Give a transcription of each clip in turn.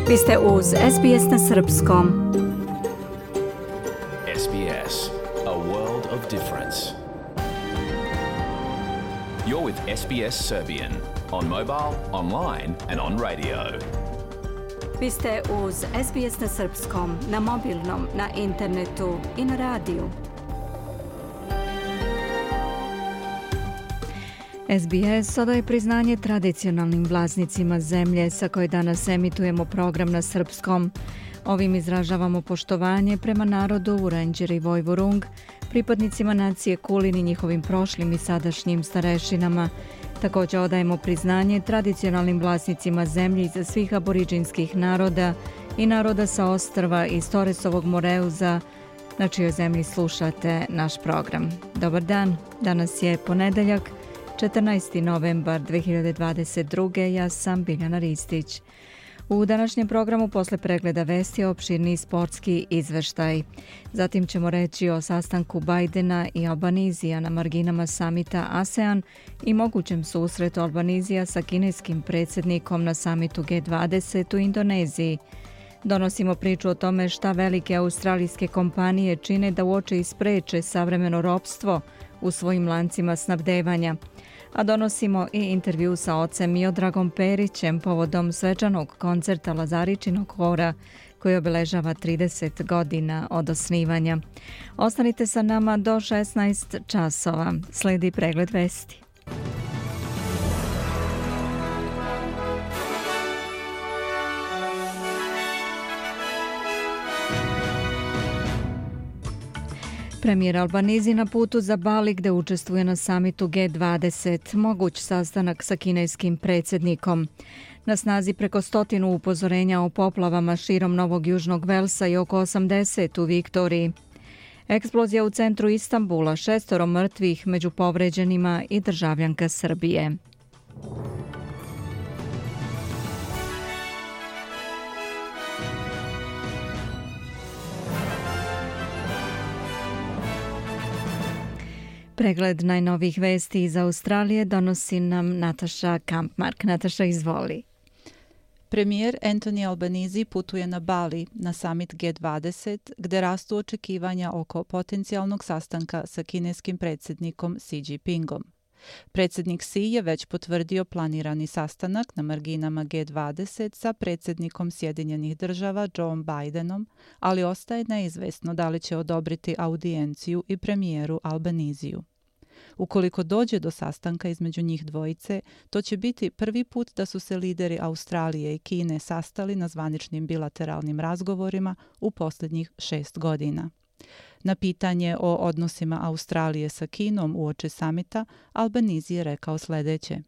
Vi ste uz SBS na Srpskom. SBS, a world of difference. You're with SBS Serbian on mobile, online and on radio. Vi ste uz SBS na Srpskom, na mobilnom, na internetu i na radiju. SBS odaje priznanje tradicionalnim vlasnicima zemlje sa koje danas emitujemo program na srpskom. Ovim izražavamo poštovanje prema narodu Vurenđer i Vojvorung, pripadnicima nacije Kulin i njihovim prošlim i sadašnjim starešinama. Također odajemo priznanje tradicionalnim vlasnicima zemlje iza svih aboriđinskih naroda i naroda sa ostrva iz Toresovog Moreuza, na čijoj zemlji slušate naš program. Dobar dan, danas je ponedeljak, 14. novembar 2022. Ja sam Biljana Ristić. U današnjem programu posle pregleda vesti opširni sportski izveštaj. Zatim ćemo reći o sastanku Bajdena i Albanizija na marginama samita ASEAN i mogućem susretu Albanizija sa kineskim predsjednikom na samitu G20 u Indoneziji. Donosimo priču o tome šta velike australijske kompanije čine da uoče i spreče savremeno ropstvo u svojim lancima snabdevanja. A donosimo i intervju sa ocem Miodragom Perićem povodom svečanog koncerta Lazaričinog hora koji obeležava 30 godina od osnivanja. Ostanite sa nama do 16 časova. Slijedi pregled vesti. Premijer Albanizi na putu za Bali gde učestvuje na samitu G20, moguć sastanak sa kineskim predsjednikom. Na snazi preko 100 upozorenja o poplavama širom Novog Južnog Velsa i oko 80 u Viktoriji. Eksplozija u centru Istanbula, 6 mrtvih među povređenima i državljanka Srbije. Pregled najnovijih vesti iz Australije donosi nam Nataša Kampmark. Nataša, izvoli. Premijer Anthony Albanese putuje na Bali na summit G20 gde rastu očekivanja oko potencijalnog sastanka sa kineskim predsjednikom Xi Jinpingom. Predsjednik Xi je već potvrdio planirani sastanak na marginama G20 sa predsjednikom Sjedinjenih država Joe Bidenom, ali ostaje neizvesno da li će odobriti audijenciju i premijeru Albaniziju. Ukoliko dođe do sastanka između njih dvojice, to će biti prvi put da su se lideri Australije i Kine sastali na zvaničnim bilateralnim razgovorima u posljednjih 6 godina. Na pitanje o odnosima Australije sa Kinom uoči samita, Albanese je rekao sljedeće.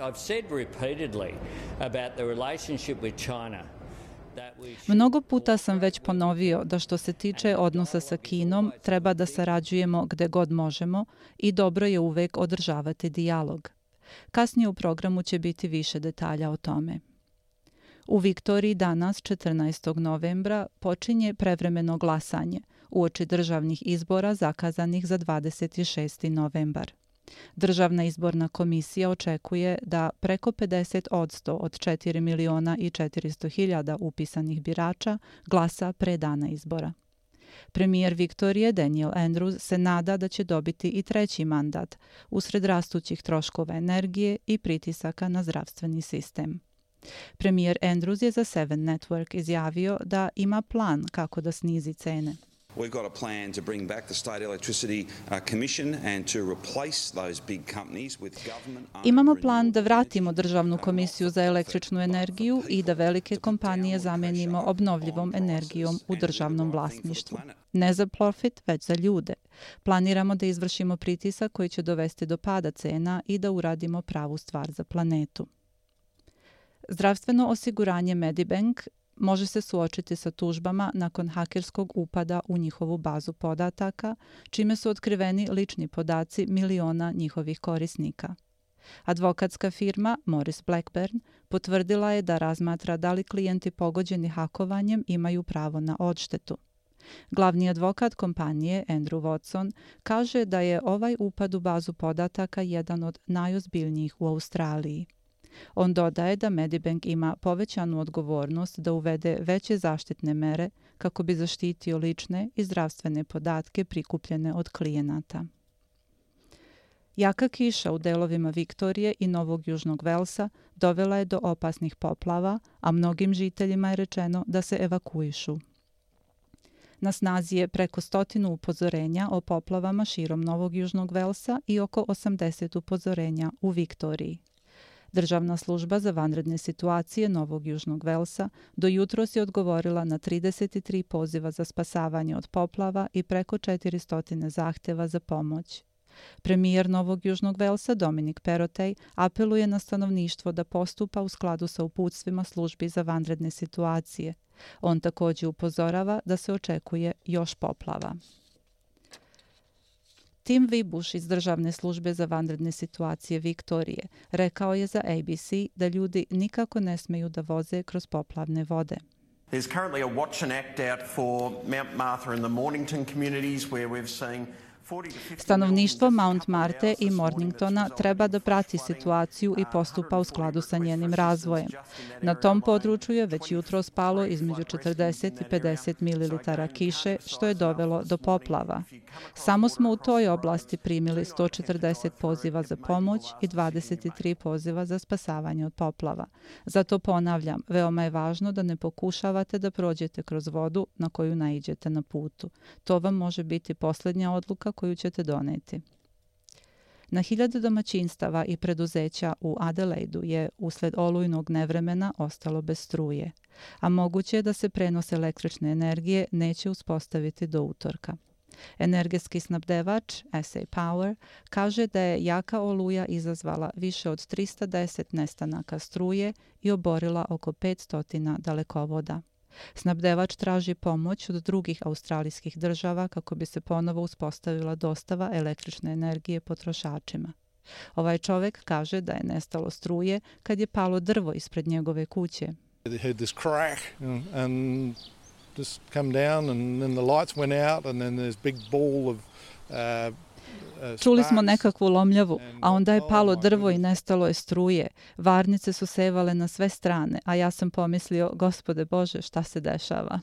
Mnogo puta sam već ponovio da što se tiče odnosa sa Kinom, treba da sarađujemo gde god možemo i dobro je uvek održavati dijalog. Kasnije u programu će biti više detalja o tome. U Viktoriji danas, 14. novembra, počinje prevremeno glasanje uoči državnih izbora zakazanih za 26. novembar. Državna izborna komisija očekuje da preko 50% od 4.400.000 upisanih birača glasa pre dana izbora. Premijer Viktorije Daniel Andrews se nada da će dobiti i treći mandat usred rastućih troškova energije i pritisaka na zdravstveni sistem. Premijer Andrews je za Seven Network izjavio da ima plan kako da snizi cene. We've got a plan to bring back the State Electricity Commission and to replace those big companies with government. Imamo plan da vratimo Državnu komisiju za električnu energiju i da velike kompanije zamenimo obnovljivom energijom u državnom vlasništvu. Ne za profit, već za ljude. Planiramo da izvršimo pritisak koji će dovesti do pada cena i da uradimo pravu stvar za planetu. Zdravstveno osiguranje Medibank može se suočiti sa tužbama nakon hakerskog upada u njihovu bazu podataka, čime su otkriveni lični podaci miliona njihovih korisnika. Advokatska firma Morris Blackburn potvrdila je da razmatra da li klijenti pogođeni hakovanjem imaju pravo na odštetu. Glavni advokat kompanije Andrew Watson kaže da je ovaj upad u bazu podataka jedan od najozbiljnijih u Australiji. On dodaje da Medibank ima povećanu odgovornost da uvede veće zaštitne mere kako bi zaštitio lične i zdravstvene podatke prikupljene od klijenata. Jaka kiša u delovima Viktorije i Novog Južnog Velsa dovela je do opasnih poplava, a mnogim žiteljima je rečeno da se evakuišu. Na snazi je preko 100 upozorenja o poplavama širom Novog Južnog Velsa i oko 80 upozorenja u Viktoriji. Državna služba za vanredne situacije Novog Južnog Velsa do jutros je odgovorila na 33 poziva za spasavanje od poplava i preko 400 zahteva za pomoć. Premijer Novog Južnog Velsa Dominic Perrottet apeluje na stanovništvo da postupa u skladu sa uputstvima službi za vanredne situacije. On također upozorava da se očekuje još poplava. Tim Vibuš iz Državne službe za vanredne situacije Viktorije rekao je za ABC da ljudi nikako ne smeju da voze kroz poplavne vode. There's currently a watch and act out for Mount Martha and the Mornington communities where we've seen Stanovništvo Mount Marte i Morningtona treba da prati situaciju i postupa u skladu sa njenim razvojem. Na tom području je već jutro spalo između 40 i 50 ml kiše, što je dovelo do poplava. Samo smo u toj oblasti primili 140 poziva za pomoć i 23 poziva za spasavanje od poplava. Zato ponavljam, veoma je važno da ne pokušavate da prođete kroz vodu na koju naiđete na putu. To vam može biti posljednja odluka koju ćete doneti. Na 1000 domaćinstava i preduzeća u Adelaidu je usled olujnog nevremena ostalo bez struje, a moguće je da se prenos električne energije neće uspostaviti do utorka. Energetski snabdevač SA Power kaže da je jaka oluja izazvala više od 310 nestanaka struje i oborila oko 500 dalekovoda. Snabdevač traži pomoć od drugih australijskih država kako bi se ponovo uspostavila dostava električne energije potrošačima. Ovaj čovjek kaže da je nestalo struje kad je palo drvo ispred njegove kuće. Čuli smo nekakvu lomljavu, a onda je palo drvo i nestalo je struje. Varnice su sevale na sve strane, a ja sam pomislio, Gospode Bože, šta se dešava?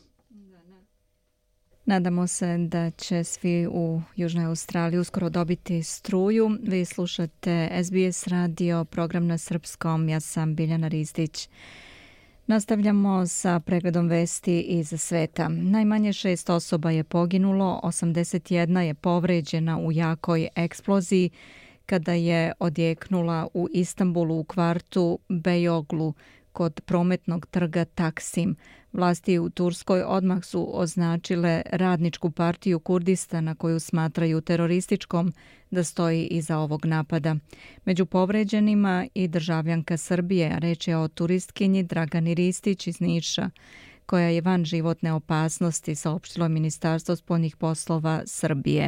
Nadamo se da će svi u Južnoj Australiji uskoro dobiti struju. Vi slušate SBS radio, program na srpskom. Ja sam Biljana Rizdić. Nastavljamo sa pregledom vesti iz sveta. Najmanje 6 osoba je poginulo, 81 je povređena u jakoj eksploziji kada je odjeknula u Istanbulu u kvartu Beyoglu kod prometnog trga Taksim. Vlasti u Turskoj odmah su označile Radničku partiju Kurdistana koju smatraju terorističkom da stoji iza ovog napada. Među povređenima i državljanka Srbije, a reč je o turistkinji Dragani Ristić iz Niša, koja je van životne opasnosti, saopštilo Ministarstvo spoljnih poslova Srbije.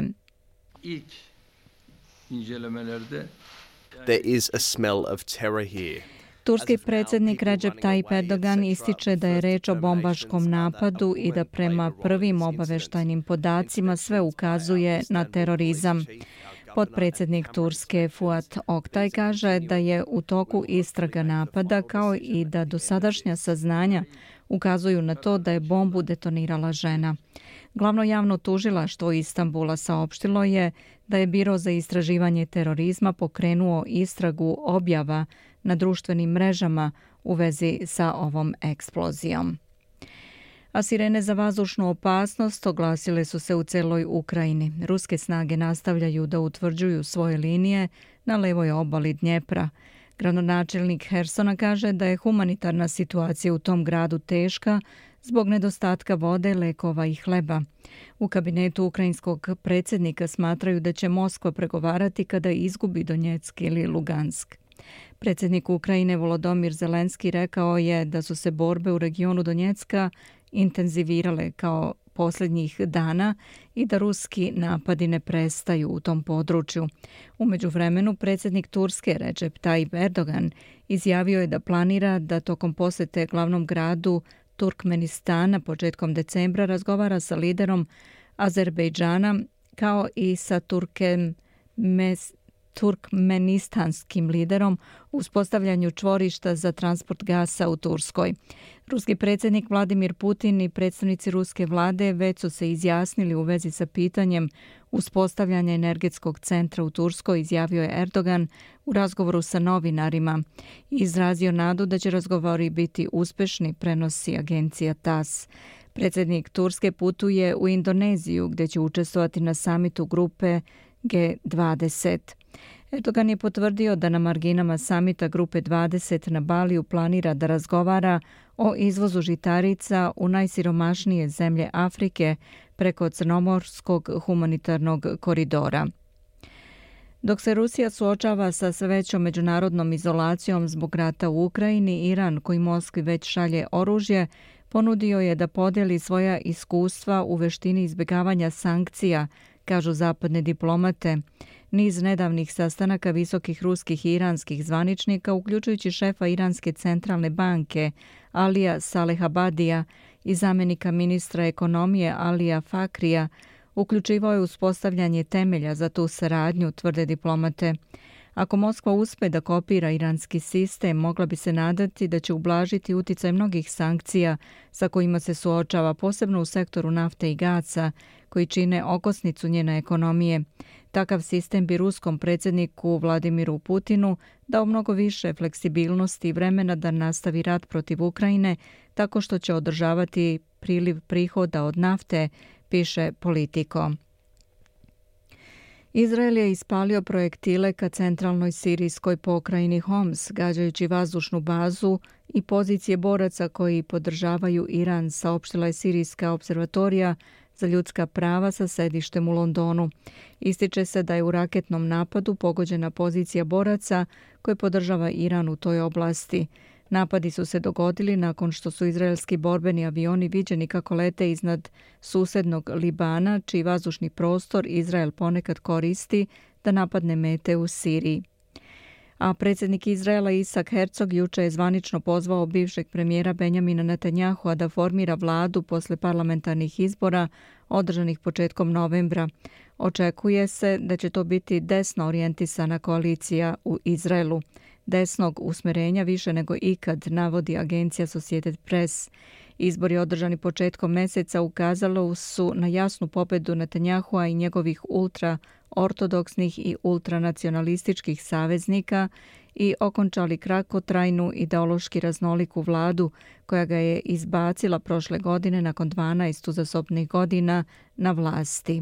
There is a smell of terror here. Turski predsjednik Recep Tayyip Erdogan ističe da je reč o bombaškom napadu i da prema prvim obaveštajnim podacima sve ukazuje na terorizam. Potpredsjednik Turske Fuat Oktay kaže da je u toku istraga napada kao i da dosadašnja saznanja ukazuju na to da je bombu detonirala žena. Glavno javno tužilaštvo Istanbula saopštilo je da je Biro za istraživanje terorizma pokrenuo istragu objava na društvenim mrežama u vezi sa ovom eksplozijom. A sirene za vazdušnu opasnost oglasile su se u celoj Ukrajini. Ruske snage nastavljaju da utvrđuju svoje linije na levoj obali Dnjepra. Gradonačelnik Hersona kaže da je humanitarna situacija u tom gradu teška zbog nedostatka vode, lekova i hleba. U kabinetu ukrajinskog predsjednika smatraju da će Moskva pregovarati kada izgubi Donjeck ili Lugansk. Predsjednik Ukrajine Volodymyr Zelenski rekao je da su se borbe u regionu Donjecka intenzivirale kao posljednjih dana i da ruski napadi ne prestaju u tom području. U međuvremenu predsjednik Turske Recep Tayyip Erdogan izjavio je da planira da tokom posjete glavnom gradu Turkmenistana početkom decembra razgovara sa turkmenistanskim liderom u uspostavljanju čvorišta za transport gasa u Turskoj. Ruski predsjednik Vladimir Putin i predstavnici ruske vlade već su se izjasnili u vezi sa pitanjem uspostavljanja energetskog centra u Turskoj, izjavio je Erdogan u razgovoru sa novinarima i izrazio nadu da će razgovori biti uspešni, prenosi agencija TASS. Predsjednik Turske putuje u Indoneziju gdje će učestvovati na samitu grupe G20. Erdogan je potvrdio da na marginama samita grupe 20 na Baliju planira da razgovara o izvozu žitarica u najsiromašnije zemlje Afrike preko Crnomorskog humanitarnog koridora. Dok se Rusija suočava sa sve većom međunarodnom izolacijom zbog rata u Ukrajini, Iran, koji Moskvi već šalje oružje, ponudio je da podijeli svoja iskustva u veštini izbjegavanja sankcija, kažu zapadne diplomate. Niz nedavnih sastanaka visokih ruskih i iranskih zvaničnika, uključujući šefa Iranske centralne banke Alija Salehabadija i zamjenika ministra ekonomije Alija Fakrija, uključivao je uspostavljanje temelja za tu saradnju, tvrde diplomate. Ako Moskva uspe da kopira iranski sistem, mogla bi se nadati da će ublažiti uticaj mnogih sankcija sa kojima se suočava, posebno u sektoru nafte i gasa, koji čine okosnicu njene ekonomije. Takav sistem bi ruskom predsjedniku Vladimiru Putinu dao mnogo više fleksibilnosti i vremena da nastavi rat protiv Ukrajine, tako što će održavati priliv prihoda od nafte, piše Politico. Izrael je ispalio projektile ka centralnoj sirijskoj pokrajini Homs, gađajući vazdušnu bazu i pozicije boraca koji podržavaju Iran, saopštila je Sirijska observatorija za ljudska prava sa sedištem u Londonu. Ističe se da je u raketnom napadu pogođena pozicija boraca koje podržava Iran u toj oblasti. Napadi su se dogodili nakon što su izraelski borbeni avioni viđeni kako lete iznad susednog Libana, čiji vazdušni prostor Izrael ponekad koristi da napadne mete u Siriji. A predsjednik Izraela Isak Herzog juče je zvanično pozvao bivšeg premijera Benjamina Netanyahua da formira vladu posle parlamentarnih izbora održanih početkom novembra. Očekuje se da će to biti desno orijentisana koalicija u Izraelu. Desnog usmerenja više nego ikad, navodi agencija Associated Press. Izbori održani početkom mjeseca ukazalo su na jasnu pobedu Netanyahua i njegovih ultraortodoksnih i ultranacionalističkih saveznika i okončali kratkotrajnu ideološki raznoliku vladu koja ga je izbacila prošle godine nakon 12 uzastopnih godina na vlasti.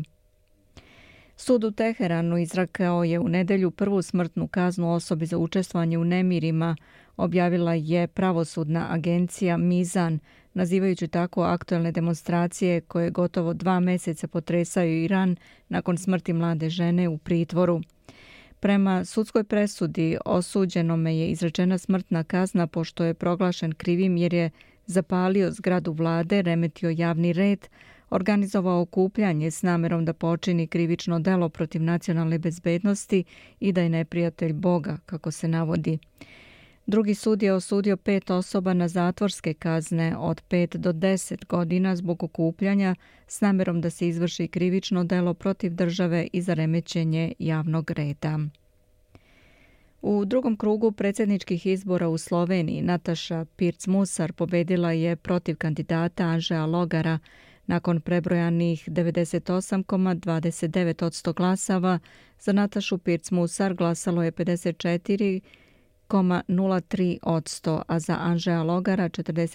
Sud u Teheranu izrekao je u nedjelju prvu smrtnu kaznu osobi za učestvovanje u nemirima, objavila je pravosudna agencija Mizan, nazivajući tako aktuelne demonstracije koje gotovo 2 mjeseca potresaju Iran nakon smrti mlade žene u pritvoru. Prema sudskoj presudi osuđenome je izrečena smrtna kazna pošto je proglašen krivim jer je zapalio zgradu vlade, remetio javni red, organizovao okupljanje s namjerom da počini krivično delo protiv nacionalne bezbednosti i da je neprijatelj Boga, kako se navodi. Drugi sud je osudio 5 osoba na zatvorske kazne od 5 do 10 godina zbog okupljanja s namjerom da se izvrši krivično delo protiv države i za remećenje javnog reda. U drugom krugu predsjedničkih izbora u Sloveniji Nataša Pirc-Musar pobedila je protiv kandidata Anžeja Logara. Nakon prebrojanih 98,29% glasava, za Natašu Pirc-Musar glasalo je 54,03%, a za Anžeja Logara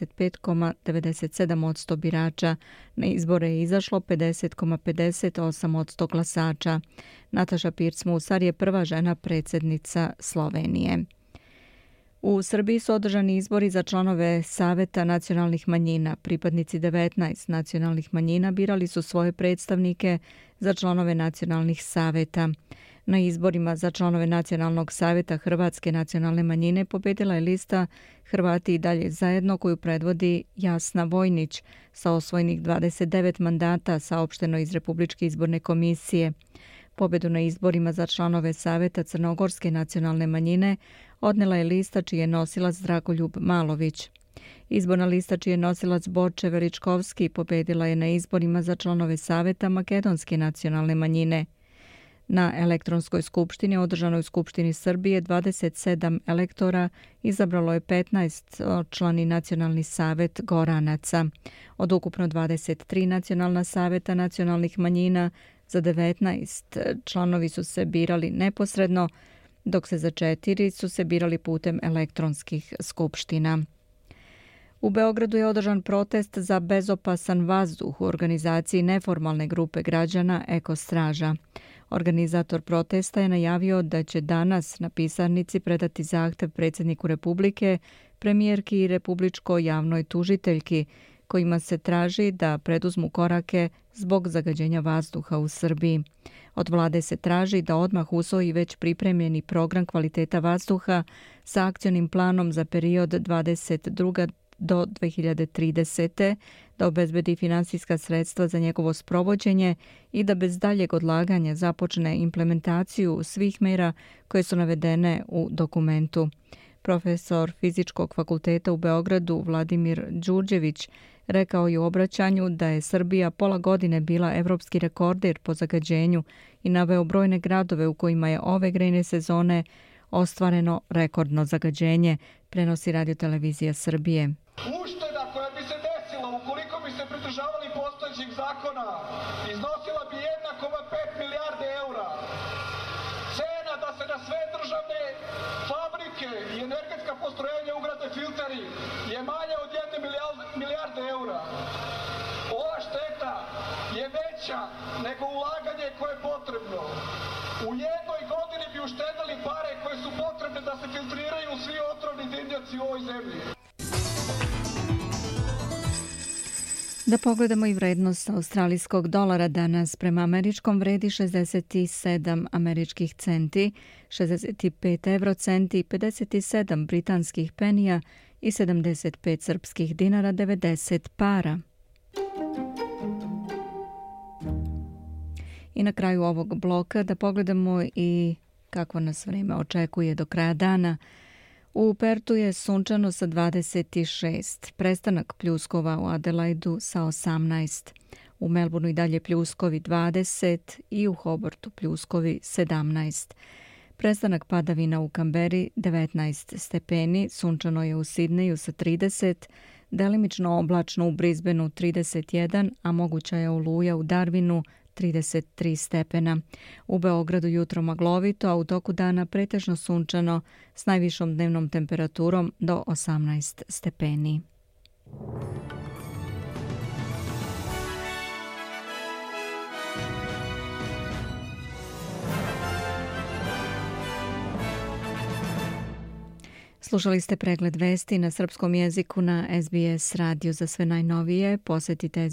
45,97% birača. Na izbore je izašlo 50,58% glasača. Nataša Pirc-Musar je prva žena predsjednica Slovenije. U Srbiji su održani izbori za članove Saveta nacionalnih manjina. Pripadnici 19 nacionalnih manjina birali su svoje predstavnike za članove nacionalnih saveta. Na izborima za članove Nacionalnog saveta Hrvatske nacionalne manjine pobedila je lista Hrvati i dalje zajedno koju predvodi Jasna Vojnić sa osvojenih 29 mandata, saopšteno iz Republičke izborne komisije. Pobedu na izborima za članove Saveta Crnogorske nacionalne manjine odnela je lista čiji je nosilac Dragoljub Malović. Izborna lista čiji je nosilac Borče Veličkovski pobedila je na izborima za članove Saveta Makedonske nacionalne manjine. Na elektronskoj skupštini održanoj u Skupštini Srbije 27 elektora izabralo je 15-člani Nacionalni savet Goranaca. Od ukupno 23 nacionalna saveta nacionalnih manjina, za 19 članovi su se birali neposredno, dok se za 4 su se birali putem elektronskih skupština. U Beogradu je održan protest za bezopasan vazduh u organizaciji neformalne grupe građana Eko Straža. Organizator protesta je najavio da će danas na pisarnici predati zahtev predsjedniku Republike, premijerki i republičkoj javnoj tužiteljki, kojima se traži da preduzmu korake zbog zagađenja vazduha u Srbiji. Od vlade se traži da odmah usvoji već pripremljeni program kvaliteta vazduha sa akcionim planom za period 2022. do 2030. da obezbedi finansijska sredstva za njegovo sprovođenje i da bez daljeg odlaganja započne implementaciju svih mjera koje su navedene u dokumentu. Profesor Fizičkog fakulteta u Beogradu Vladimir Đurđević rekao je u obraćanju da je Srbija pola godine bila evropski rekorder po zagađenju i naveo brojne gradove u kojima je ove grejne sezone ostvareno rekordno zagađenje, prenosi Radiotelevizija Srbije. Ušteda koja bi se desila ukoliko bi se pridržavali postojećih zakona iznosila bi 1,5 milijarde eura. Cena da se na sve državne fabrike i energetska postrojenja ugrade filteri je manja od 1 milijarde eura. Ova šteta je veća nego ulaganje koje je potrebno. U jednoj godini bi uštedali pare koje su potrebne da se filtriraju svi otrovni dimnjaci u ovoj zemlji. Da pogledamo i vrednost australijskog dolara danas. Prema američkom vredi 67 američkih centi, 65 eurocenti, 57 britanskih penija i 75 srpskih dinara 90 para. I na kraju ovog bloka da pogledamo i kako nas vrijeme očekuje do kraja dana. U Pertu je sunčano sa 26, prestanak pljuskova u Adelaidu sa 18, u Melbourneu i dalje pljuskovi 20 i u Hobartu pljuskovi 17. Prestanak padavina u Kamberi 19 stepeni, sunčano je u Sidneju sa 30, delimično oblačno u Brisbaneu 31, a moguća je oluja u Darwinu 33 stepena. U Beogradu jutro maglovito, a u toku dana pretežno sunčano s najvišom dnevnom temperaturom do 18 stepeni. Slušali ste pregled vesti na srpskom jeziku na SBS radio. Za sve najnovije posjetite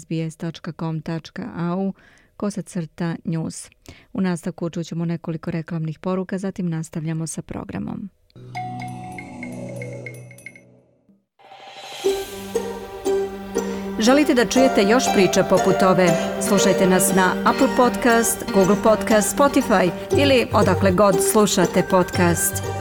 sbs.com.au/news. U nastavku čućemo nekoliko reklamnih poruka, zatim nastavljamo sa programom. Želite da čujete još priča poput ove? Slušajte nas na Apple Podcast, Google Podcast, Spotify ili odakle god slušate podcast.